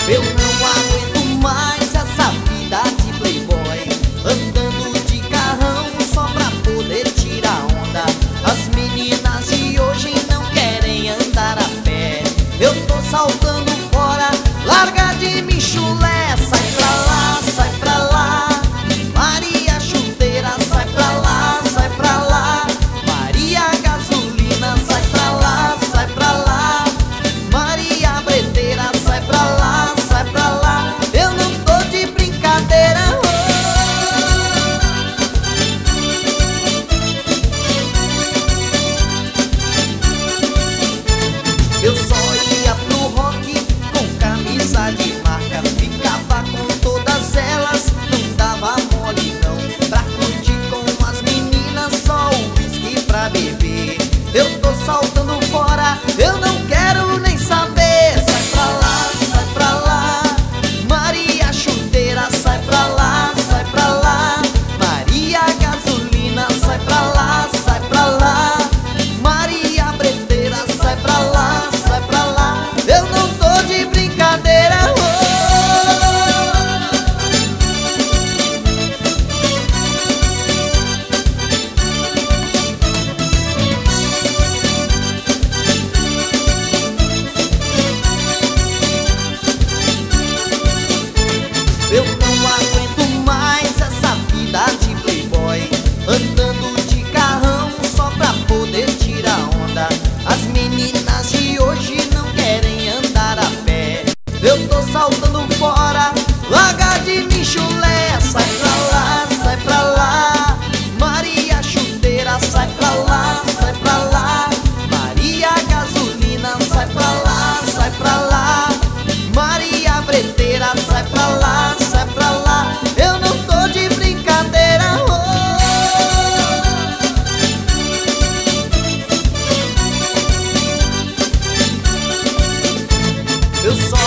Eu não aguento mais essa vida de playboy, andando de carrão só pra poder tirar onda. As meninas de hoje não querem andar a pé. Eu tô saltando fora, larga de mim chulé. Sai pra lá, sai pra lá, Maria chuteira. Sai pra lá, sai pra lá, Maria gasolina. Sai pra lá, sai pra lá, Maria breteira. Sai pra lá, sai pra lá, eu não tô de brincadeira. Eu só ia pro rock com camisa de marca, ficava com todas elas, não dava mole não. Pra curtir com as meninas, só o whisky pra beber. Eu tô saltando fora, eu não quero nem saber. Sai pra lá, Maria chuteira. Sai pra lá, Maria gasolina. Sai pra lá, Maria breteira. Sai pra lá, eu não tô de brincadeira. Eu não aguento mais essa vida de playboy, andando de carrão só pra poder tirar onda. As meninas de hoje não querem andar a pé. Eu tô saltando fora, larga de mim chulé. Sai pra lá, Maria chuteira. Sai pra lá, Maria gasolina. Sai pra lá, Maria breteira. Sai pra lá, eu não tô de brincadeira. Eu só